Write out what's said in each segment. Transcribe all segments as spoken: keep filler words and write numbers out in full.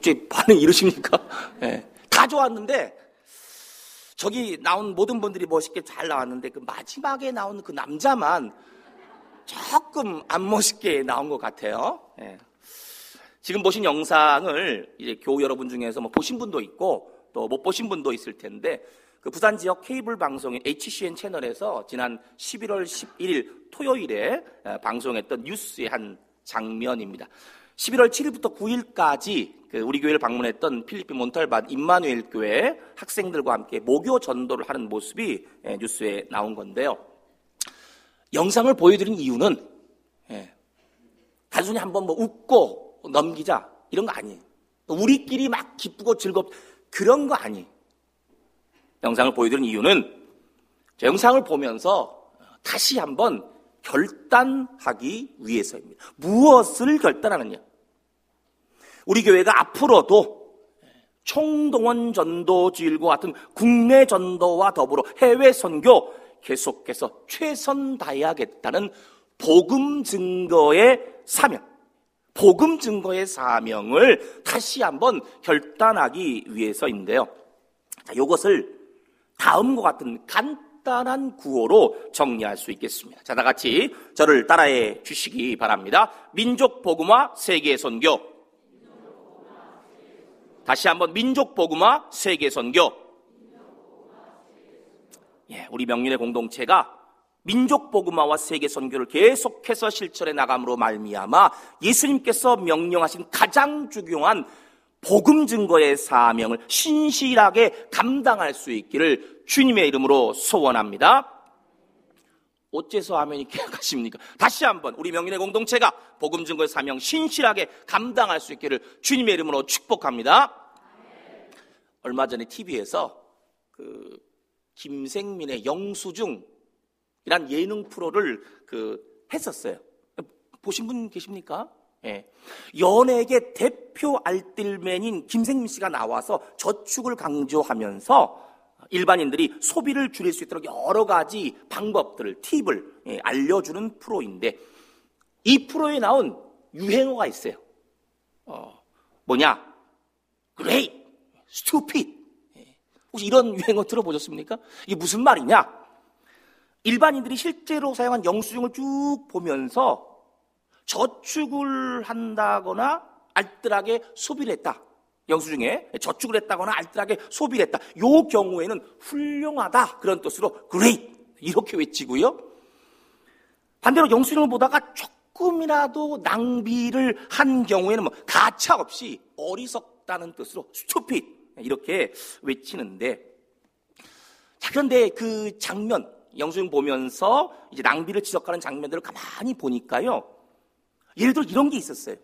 어째 반응이 이러십니까? 네. 다 좋았는데 저기 나온 모든 분들이 멋있게 잘 나왔는데 그 마지막에 나온 그 남자만 조금 안 멋있게 나온 것 같아요. 네. 지금 보신 영상을 이제 교우 여러분 중에서 뭐 보신 분도 있고 또 못 보신 분도 있을 텐데 그 부산 지역 케이블 방송인 에이치씨엔 채널에서 지난 십일월 십일일 토요일에 방송했던 뉴스의 한 장면입니다. 십일월 칠일부터 구일까지 그 우리 교회를 방문했던 필리핀 몬탈반 임마누엘 교회 학생들과 함께 모교 전도를 하는 모습이 뉴스에 나온 건데요. 영상을 보여드린 이유는 단순히 한번 뭐 웃고 넘기자 이런 거 아니에요. 우리끼리 막 기쁘고 즐겁 그런 거 아니에요. 영상을 보여드린 이유는 영상을 보면서 다시 한번 결단하기 위해서입니다. 무엇을 결단하느냐? 우리 교회가 앞으로도 총동원 전도주일과 같은 국내 전도와 더불어 해외 선교 계속해서 최선 다해야겠다는 복음 증거의 사명, 복음 증거의 사명을 다시 한번 결단하기 위해서인데요. 자, 이것을 다음과 같은 간단한 구호로 정리할 수 있겠습니다. 자, 다 같이 저를 따라해 주시기 바랍니다. 민족 복음화 세계 선교. 다시 한번 민족 복음화 세계 선교. 예, 우리 명륜의 공동체가 민족 복음화와 세계 선교를 계속해서 실천해 나감으로 말미암아 예수님께서 명령하신 가장 중요한 복음 증거의 사명을 신실하게 감당할 수 있기를 주님의 이름으로 소원합니다. 어째서 아멘이 계약하십니까? 다시 한번 우리 명륜의 공동체가 복음 증거의 사명 신실하게 감당할 수 있기를 주님의 이름으로 축복합니다. 얼마 전에 티비에서 그 김생민의 영수증이란 예능 프로를 그 했었어요. 보신 분 계십니까? 예. 연예계 대표 알뜰맨인 김생민 씨가 나와서 저축을 강조하면서 일반인들이 소비를 줄일 수 있도록 여러 가지 방법들을, 팁을 예, 알려주는 프로인데 이 프로에 나온 유행어가 있어요. 어, 뭐냐? Great, stupid. 예. 혹시 이런 유행어 들어보셨습니까? 이게 무슨 말이냐? 일반인들이 실제로 사용한 영수증을 쭉 보면서 저축을 한다거나 알뜰하게 소비를 했다. 영수증에 저축을 했다거나 알뜰하게 소비를 했다. 이 경우에는 훌륭하다. 그런 뜻으로 great 이렇게 외치고요. 반대로 영수증을 보다가 조금이라도 낭비를 한 경우에는 뭐 가차없이 어리석다는 뜻으로 stupid 이렇게 외치는데 자, 그런데 그 장면 영수증 보면서 이제 낭비를 지적하는 장면들을 가만히 보니까요. 예를 들어 이런 게 있었어요.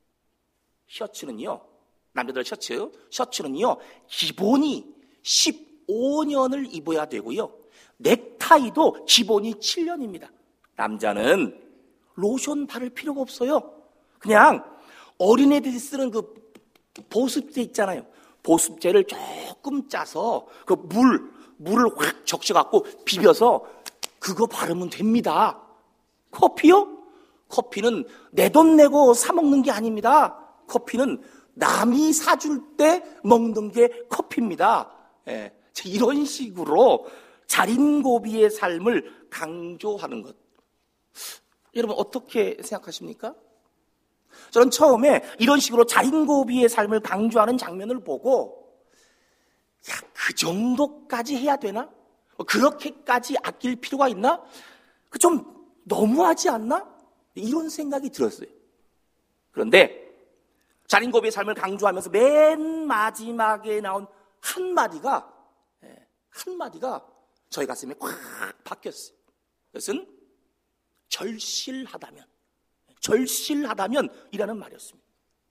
셔츠는요. 남자들 셔츠. 셔츠는요. 기본이 십오 년을 입어야 되고요. 넥타이도 기본이 칠 년입니다. 남자는 로션 바를 필요가 없어요. 그냥 어린애들이 쓰는 그 보습제 있잖아요. 보습제를 조금 짜서 그 물, 물을 확 적셔갖고 비벼서 그거 바르면 됩니다. 커피요? 커피는 내 돈 내고 사 먹는 게 아닙니다. 커피는 남이 사줄 때 먹는 게 커피입니다. 예, 이런 식으로 자린고비의 삶을 강조하는 것. 여러분 어떻게 생각하십니까? 저는 처음에 이런 식으로 자린고비의 삶을 강조하는 장면을 보고 야, 그 정도까지 해야 되나? 그렇게까지 아낄 필요가 있나? 그 좀 너무하지 않나? 이런 생각이 들었어요. 그런데 자린고비의 삶을 강조하면서 맨 마지막에 나온 한마디가 한마디가 저희 가슴에 꽉 박혔어요. 그것은 절실하다면 절실하다면 이라는 말이었습니다.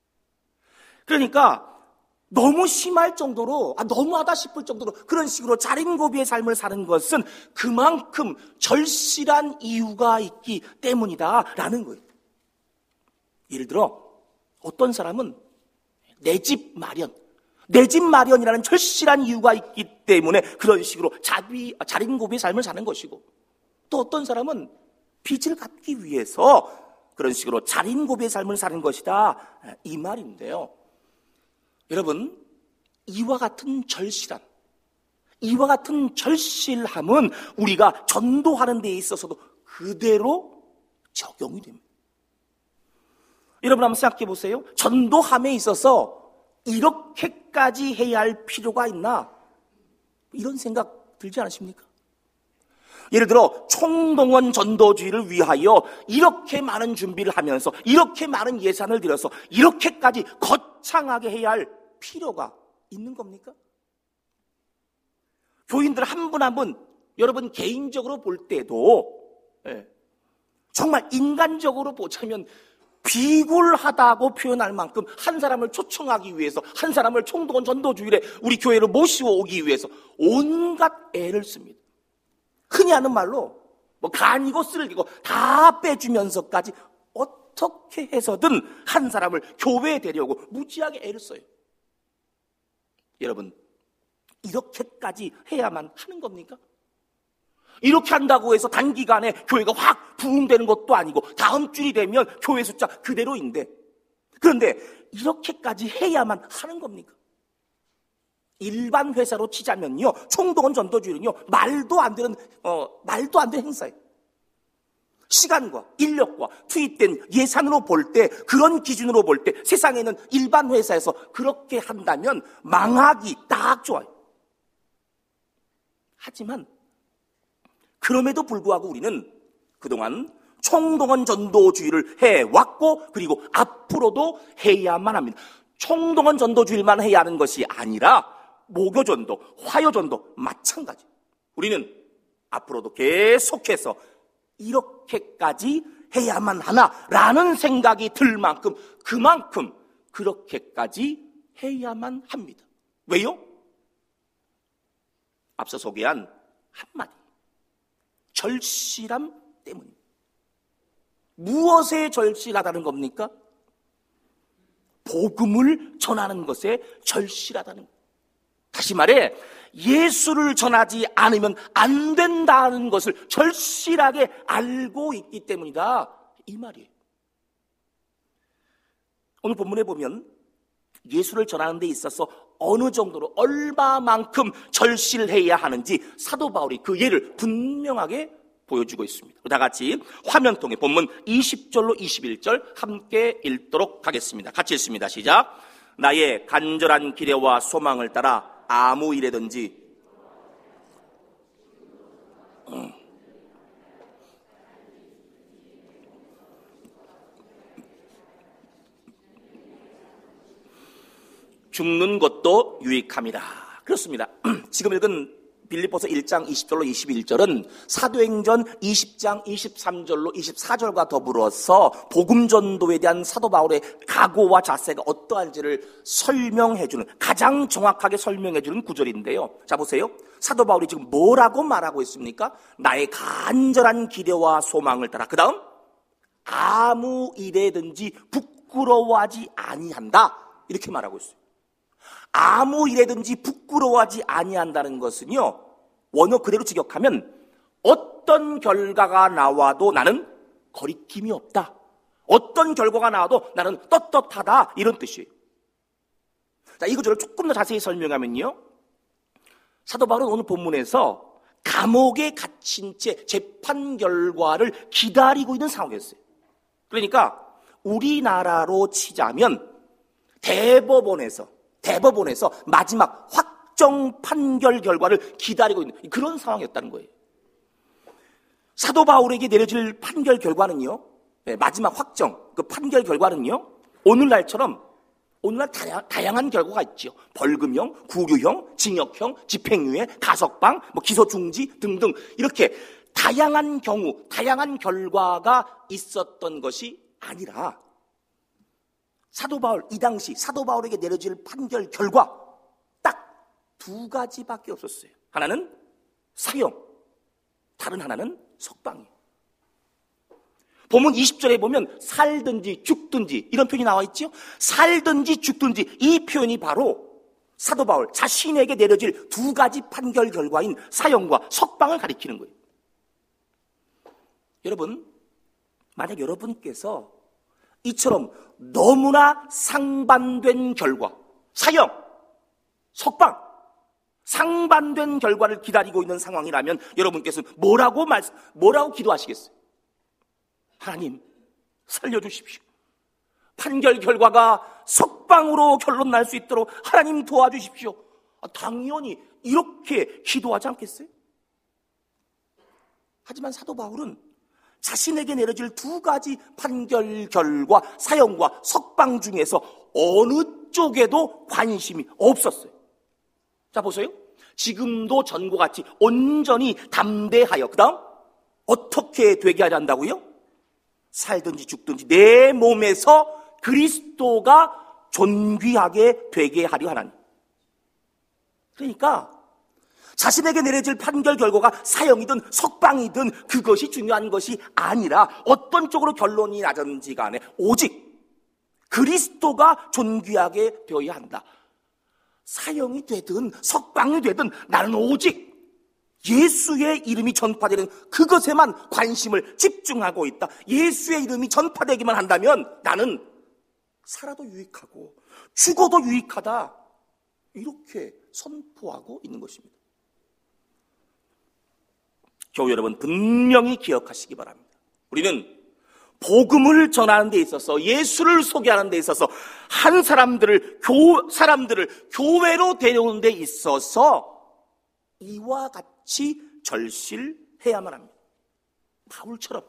그러니까 너무 심할 정도로 아, 너무하다 싶을 정도로 그런 식으로 자린고비의 삶을 사는 것은 그만큼 절실한 이유가 있기 때문이다라는 거예요. 예를 들어 어떤 사람은 내 집 마련, 내 집 마련이라는 절실한 이유가 있기 때문에 그런 식으로 자비, 자린고비의 삶을 사는 것이고 또 어떤 사람은 빚을 갚기 위해서 그런 식으로 자린고비의 삶을 사는 것이다 이 말인데요. 여러분, 이와 같은 절실함, 이와 같은 절실함은 우리가 전도하는 데 있어서도 그대로 적용이 됩니다. 여러분 한번 생각해 보세요. 전도함에 있어서 이렇게까지 해야 할 필요가 있나? 이런 생각 들지 않으십니까? 예를 들어 총동원 전도주의를 위하여 이렇게 많은 준비를 하면서 이렇게 많은 예산을 들여서 이렇게까지 거창하게 해야 할 필요가 있는 겁니까? 교인들 한 분 한 분 여러분 개인적으로 볼 때도 예, 정말 인간적으로 보자면 비굴하다고 표현할 만큼 한 사람을 초청하기 위해서, 한 사람을 총동원 전도주일에 우리 교회를 모시고 오기 위해서 온갖 애를 씁니다. 흔히 하는 말로 뭐 간이고 쓸기고 다 빼주면서까지 어떻게 해서든 한 사람을 교회에 데려오고 무지하게 애를 써요. 여러분, 이렇게까지 해야만 하는 겁니까? 이렇게 한다고 해서 단기간에 교회가 확 부흥되는 것도 아니고 다음 주이 되면 교회 숫자 그대로인데, 그런데 이렇게까지 해야만 하는 겁니까? 일반 회사로 치자면요, 총동원 전도주일은요 말도 안 되는 어, 말도 안 되는 행사예요. 시간과 인력과 투입된 예산으로 볼 때, 그런 기준으로 볼 때 세상에는 일반 회사에서 그렇게 한다면 망하기 딱 좋아요. 하지만 그럼에도 불구하고 우리는 그동안 총동원 전도주의를 해왔고 그리고 앞으로도 해야만 합니다. 총동원 전도주의만 해야 하는 것이 아니라 모교전도, 화요전도 마찬가지. 우리는 앞으로도 계속해서 이렇게까지 해야만 하나라는 생각이 들 만큼 그만큼 그렇게까지 해야만 합니다. 왜요? 앞서 소개한 한마디, 절실함 때문입니다. 무엇에 절실하다는 겁니까? 복음을 전하는 것에 절실하다는 것. 다시 말해 예수를 전하지 않으면 안 된다는 것을 절실하게 알고 있기 때문이다, 이 말이에요. 오늘 본문에 보면 예수를 전하는 데 있어서 어느 정도로 얼마만큼 절실해야 하는지 사도 바울이 그 예를 분명하게 보여주고 있습니다. 다 같이 화면 통해 본문 이십 절로 이십일 절 함께 읽도록 하겠습니다. 같이 읽습니다. 시작. 나의 간절한 기대와 소망을 따라 아무 일에든지 음. 죽는 것도 유익함이라. 그렇습니다. 지금 읽은 빌립보서 일 장 이십 절로 이십일 절은 사도행전 이십 장 이십삼 절로 이십사 절과 더불어서 복음 전도에 대한 사도 바울의 각오와 자세가 어떠한지를 설명해주는, 가장 정확하게 설명해주는 구절인데요. 자 보세요. 사도 바울이 지금 뭐라고 말하고 있습니까? 나의 간절한 기대와 소망을 따라, 그 다음 아무 일에든지 부끄러워하지 아니한다, 이렇게 말하고 있어요. 아무 일에든지 부끄러워하지 아니한다는 것은요, 원어 그대로 직역하면 어떤 결과가 나와도 나는 거리낌이 없다, 어떤 결과가 나와도 나는 떳떳하다, 이런 뜻이에요. 자, 이 구절을 조금 더 자세히 설명하면요, 사도 바울은 오늘 본문에서 감옥에 갇힌 채 재판 결과를 기다리고 있는 상황이었어요. 그러니까 우리나라로 치자면 대법원에서 대법원에서 마지막 확정 판결 결과를 기다리고 있는 그런 상황이었다는 거예요. 사도 바울에게 내려질 판결 결과는요, 네, 마지막 확정, 그 판결 결과는요, 오늘날처럼 오늘날 다양, 다양한 결과가 있죠. 벌금형, 구류형, 징역형, 집행유예, 가석방, 뭐 기소 중지 등등, 이렇게 다양한 경우, 다양한 결과가 있었던 것이 아니라 사도 바울, 이 당시 사도 바울에게 내려질 판결 결과 딱 두 가지밖에 없었어요. 하나는 사형, 다른 하나는 석방이에요. 본문 이십 절에 보면 살든지 죽든지 이런 표현이 나와 있죠. 살든지 죽든지, 이 표현이 바로 사도 바울 자신에게 내려질 두 가지 판결 결과인 사형과 석방을 가리키는 거예요. 여러분, 만약 여러분께서 이처럼 너무나 상반된 결과, 사형, 석방, 상반된 결과를 기다리고 있는 상황이라면 여러분께서는 뭐라고 말, 뭐라고 기도하시겠어요? 하나님, 살려주십시오. 판결 결과가 석방으로 결론 날 수 있도록 하나님 도와주십시오. 당연히 이렇게 기도하지 않겠어요? 하지만 사도 바울은 자신에게 내려질 두 가지 판결 결과, 사형과 석방 중에서 어느 쪽에도 관심이 없었어요. 자, 보세요. 지금도 전과 같이 온전히 담대하여, 그 다음 어떻게 되게 하려 한다고요? 살든지 죽든지 내 몸에서 그리스도가 존귀하게 되게 하려 하나니. 그러니까 자신에게 내려질 판결 결과가 사형이든 석방이든 그것이 중요한 것이 아니라 어떤 쪽으로 결론이 나든지 간에 오직 그리스도가 존귀하게 되어야 한다. 사형이 되든 석방이 되든 나는 오직 예수의 이름이 전파되는 그것에만 관심을 집중하고 있다. 예수의 이름이 전파되기만 한다면 나는 살아도 유익하고 죽어도 유익하다. 이렇게 선포하고 있는 것입니다. 교회 여러분, 분명히 기억하시기 바랍니다. 우리는 복음을 전하는 데 있어서, 예수를 소개하는 데 있어서, 한 사람들을 교 사람들을 교회로 데려오는 데 있어서 이와 같이 절실해야만 합니다. 바울처럼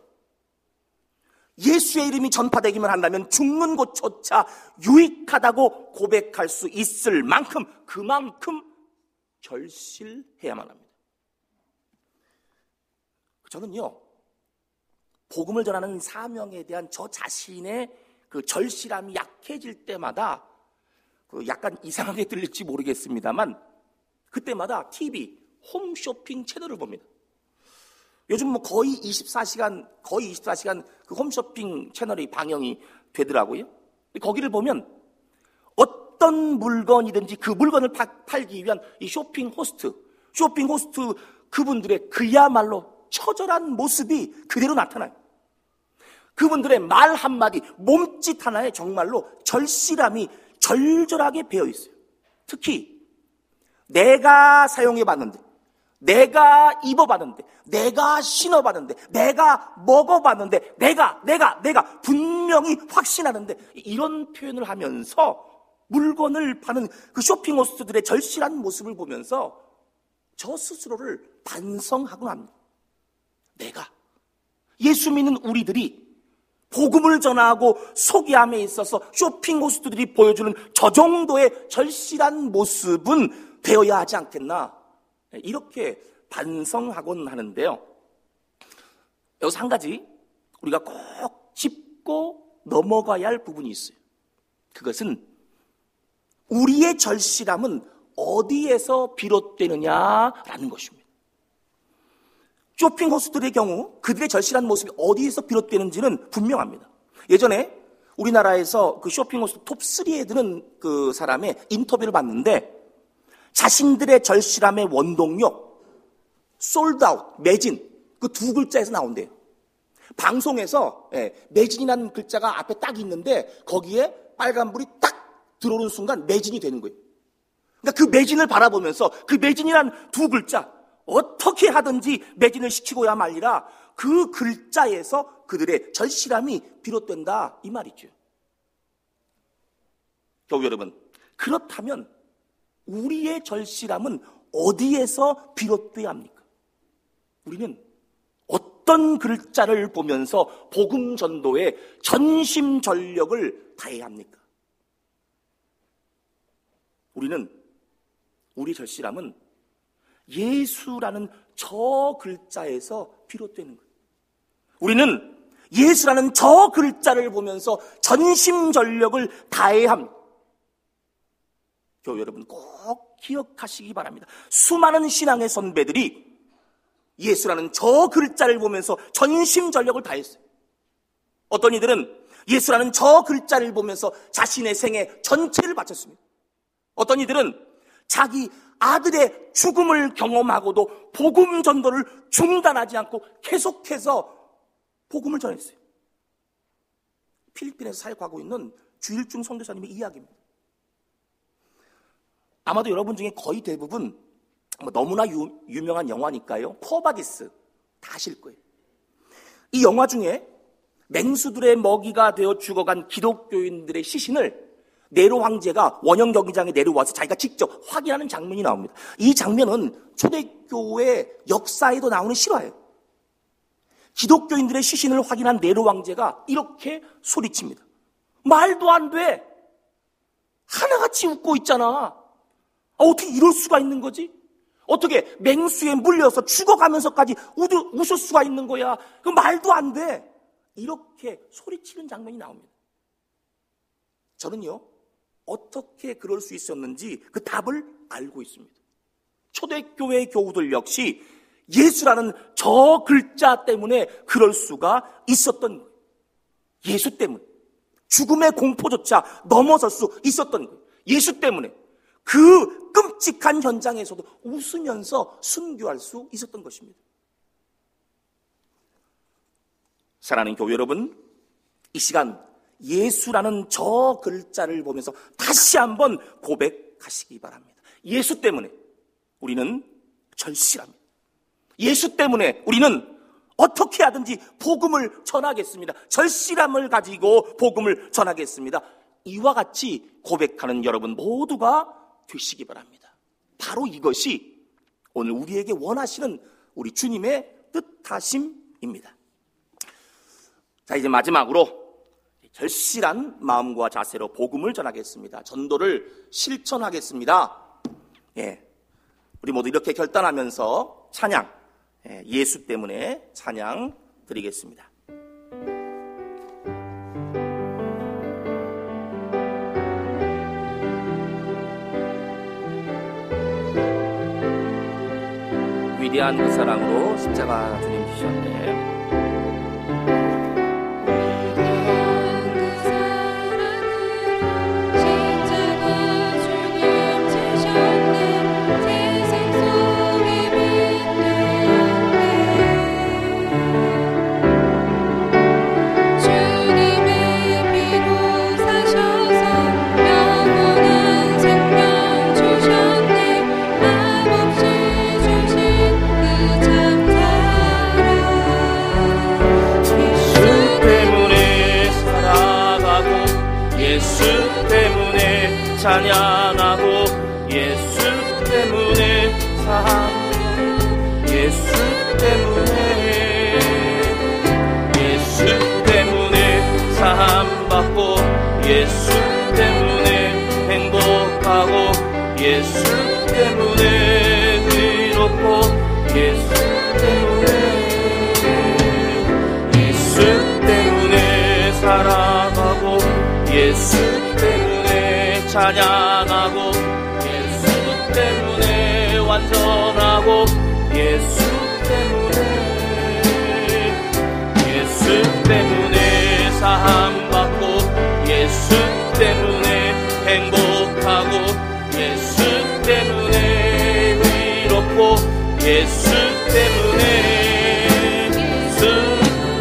예수의 이름이 전파되기만 한다면 죽는 곳조차 유익하다고 고백할 수 있을 만큼, 그만큼 절실해야만 합니다. 저는요, 복음을 전하는 사명에 대한 저 자신의 그 절실함이 약해질 때마다 그 약간 이상하게 들릴지 모르겠습니다만 그때마다 티비 홈쇼핑 채널을 봅니다. 요즘 뭐 거의 이십사 시간, 거의 이십사 시간 그 홈쇼핑 채널이 방영이 되더라고요. 거기를 보면 어떤 물건이든지 그 물건을 파, 팔기 위한 이 쇼핑 호스트, 쇼핑 호스트 그분들의 그야말로 처절한 모습이 그대로 나타나요. 그분들의 말 한마디, 몸짓 하나에 정말로 절실함이 절절하게 배어 있어요. 특히 내가 사용해봤는데, 내가 입어봤는데, 내가 신어봤는데, 내가 먹어봤는데, 내가, 내가, 내가 분명히 확신하는데, 이런 표현을 하면서 물건을 파는 그 쇼핑 호스트들의 절실한 모습을 보면서 저 스스로를 반성하곤 합니다. 내가, 예수 믿는 우리들이 복음을 전하고 소개함에 있어서 쇼핑 호스트들이 보여주는 저 정도의 절실한 모습은 되어야 하지 않겠나, 이렇게 반성하곤 하는데요. 여기서 한 가지 우리가 꼭 짚고 넘어가야 할 부분이 있어요. 그것은 우리의 절실함은 어디에서 비롯되느냐라는 것입니다. 쇼핑 호스트들의 경우 그들의 절실한 모습이 어디에서 비롯되는지는 분명합니다. 예전에 우리나라에서 그 쇼핑 호스트 톱삼에 드는 그 사람의 인터뷰를 봤는데 자신들의 절실함의 원동력, 솔드아웃, 매진, 그 두 글자에서 나온대요. 방송에서 예, 매진이라는 글자가 앞에 딱 있는데 거기에 빨간불이 딱 들어오는 순간 매진이 되는 거예요. 그러니까 그 매진을 바라보면서 그 매진이라는 두 글자, 어떻게 하든지 매진을 시키고야 말리라, 그 글자에서 그들의 절실함이 비롯된다, 이 말이죠. 교회 여러분, 그렇다면 우리의 절실함은 어디에서 비롯돼야 합니까? 우리는 어떤 글자를 보면서 복음 전도에 전심전력을 다해야 합니까? 우리는, 우리 절실함은 예수라는 저 글자에서 비롯되는 거예요. 우리는 예수라는 저 글자를 보면서 전심전력을 다해야 합니다. 교회 여러분, 꼭 기억하시기 바랍니다. 수많은 신앙의 선배들이 예수라는 저 글자를 보면서 전심전력을 다했어요. 어떤 이들은 예수라는 저 글자를 보면서 자신의 생애 전체를 바쳤습니다. 어떤 이들은 자기 아들의 죽음을 경험하고도 복음 전도를 중단하지 않고 계속해서 복음을 전했어요. 필리핀에서 사역하고 있는 주일중 선교사님의 이야기입니다. 아마도 여러분 중에 거의 대부분 뭐 너무나 유, 유명한 영화니까요. 코어바디스 다 아실 거예요. 이 영화 중에 맹수들의 먹이가 되어 죽어간 기독교인들의 시신을 네로 황제가 원형 경기장에 내려와서 자기가 직접 확인하는 장면이 나옵니다. 이 장면은 초대교회 역사에도 나오는 실화예요. 기독교인들의 시신을 확인한 네로 황제가 이렇게 소리칩니다. 말도 안 돼. 하나같이 웃고 있잖아. 아, 어떻게 이럴 수가 있는 거지? 어떻게 맹수에 물려서 죽어가면서까지 웃을, 웃을 수가 있는 거야? 그 말도 안 돼. 이렇게 소리치는 장면이 나옵니다. 저는요, 어떻게 그럴 수 있었는지 그 답을 알고 있습니다. 초대교회 교우들 역시 예수라는 저 글자 때문에 그럴 수가 있었던 거예요. 예수 때문에 죽음의 공포조차 넘어설 수 있었던 거예요. 예수 때문에 그 끔찍한 현장에서도 웃으면서 순교할 수 있었던 것입니다. 사랑하는 교회 여러분, 이 시간 예수라는 저 글자를 보면서 다시 한번 고백하시기 바랍니다. 예수 때문에 우리는 절실합니다. 예수 때문에 우리는 어떻게 하든지 복음을 전하겠습니다. 절실함을 가지고 복음을 전하겠습니다. 이와 같이 고백하는 여러분 모두가 되시기 바랍니다. 바로 이것이 오늘 우리에게 원하시는 우리 주님의 뜻하심입니다. 자, 이제 마지막으로 절실한 마음과 자세로 복음을 전하겠습니다. 전도를 실천하겠습니다. 예, 우리 모두 이렇게 결단하면서 찬양, 예, 예수 때문에 찬양 드리겠습니다. 위대한 그 사랑으로 십자가 주님 지셨네. 찬양하고 예수 때문에 사 예수 때문에 예수 때문에 사함받고 예수 때문에 행복하고 예수 때문에 의롭고 예수 때문에 예수 때문에 살아가고 예수 때문에 찬양하고 예수 때문에 완전하고 예수 때문에 예수 때문에 사함받고 예수 때문에 행복하고 예수 때문에 의롭고 예수 때문에 예수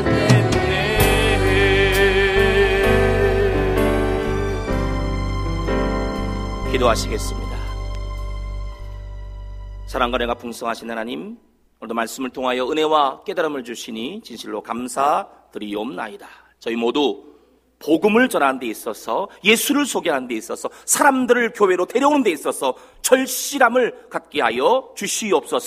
기도하시겠습니다. 사랑과 은혜가 풍성하신 하나님, 오늘도 말씀을 통하여 은혜와 깨달음을 주시니 진실로 감사드리옵나이다. 저희 모두 복음을 전하는 데 있어서, 예수를 소개하는 데 있어서, 사람들을 교회로 데려오는 데 있어서 절실함을 갖게 하여 주시옵소서.